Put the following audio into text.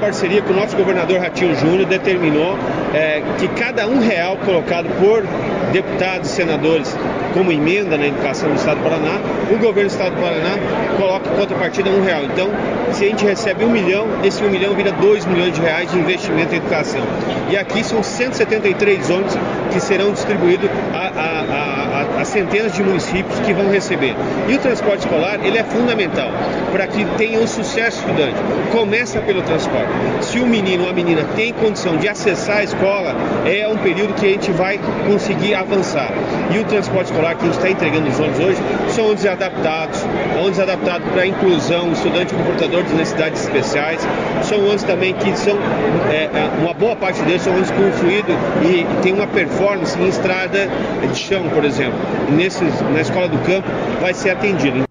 parceria com o nosso governador Ratinho Júnior, determinou que cada R$1 colocado por deputados e senadores como emenda na educação do Estado do Paraná, o governo do Estado do Paraná coloca em contrapartida R$1. Então, se a gente recebe 1 milhão, esse 1 milhão vira 2 milhões de reais de investimento em educação. E aqui são 173 ônibus que serão distribuídos a centenas de municípios que vão receber. E o transporte escolar, ele é fundamental para que tenha um sucesso estudante. Começa pelo transporte. Se o menino ou a menina tem condição de acessar a escola, é um período que a gente vai conseguir avançar. E o transporte escolar que a gente está entregando nos ônibus hoje são ônibus adaptados para a inclusão, estudante com portador de necessidades especiais. São ônibus também que são, uma boa parte deles são ônibus com fluido e tem uma performance em estrada de chão, por exemplo. Na escola do campo vai ser atendido.